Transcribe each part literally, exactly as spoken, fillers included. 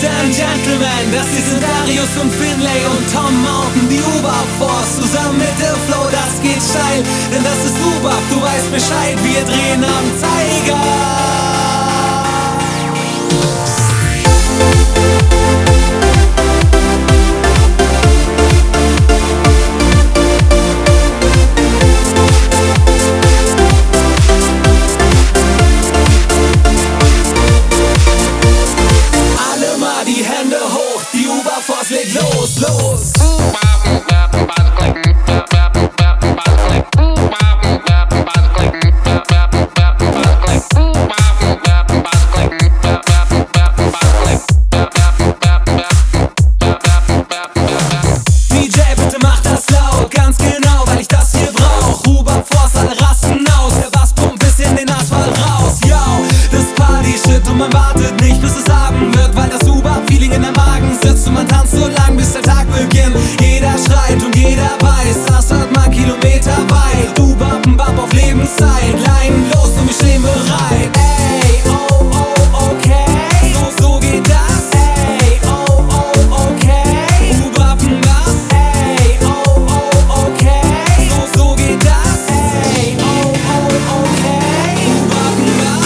and Gentlemen, das hier sind Darius und Finlay und Tom Mountain, die Uber-Force. Zusammen mit der Flow, das geht steil, denn das ist Uber, du weißt Bescheid, wir drehen am Zeiger. Leg los, los! D J, bitte mach das laut, ganz genau, weil ich das hier brauch. Uber-Force, alle rasten aus, der Bass pumpt bis in den Asphalt raus. Yo, das Party-Shit und man wartet nicht, bis es Abend wird, weil das Uber-Feeling in der Magen sitzt und man tanzt so lang, bis der Tag beginnt. Jeder schreit und jeder weiß, das hört man kilometerweit. Du bumpen Bump auf Lebenszeit, Leinen los und wir stehen bereit. Ey, oh, oh, okay, so, so geht das. Ey, oh, oh, okay, du bumpen was. Ey, oh, oh, okay, so, so geht das. Ey, oh, oh, okay, du bumpen was.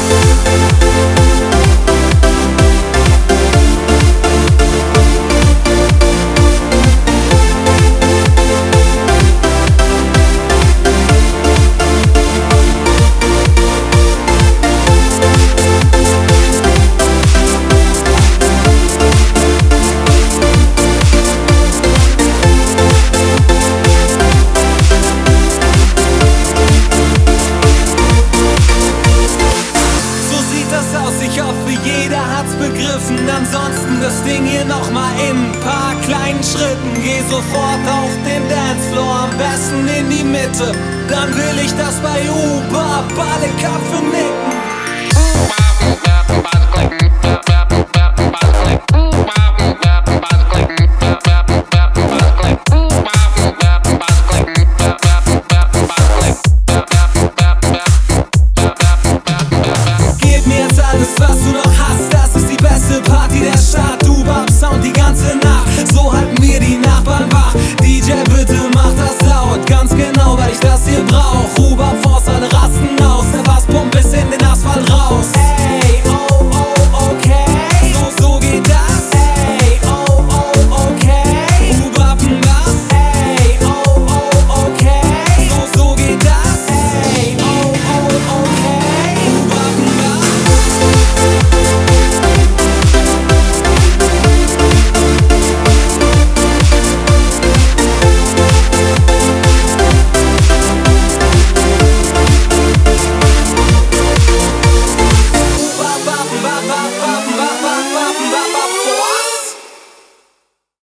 Ich hoffe, jeder hat's begriffen. Ansonsten das Ding hier nochmal in ein paar kleinen Schritten. Geh sofort auf den Dancefloor, am besten in die Mitte. Dann will ich, dass bei Uber alle Köpfe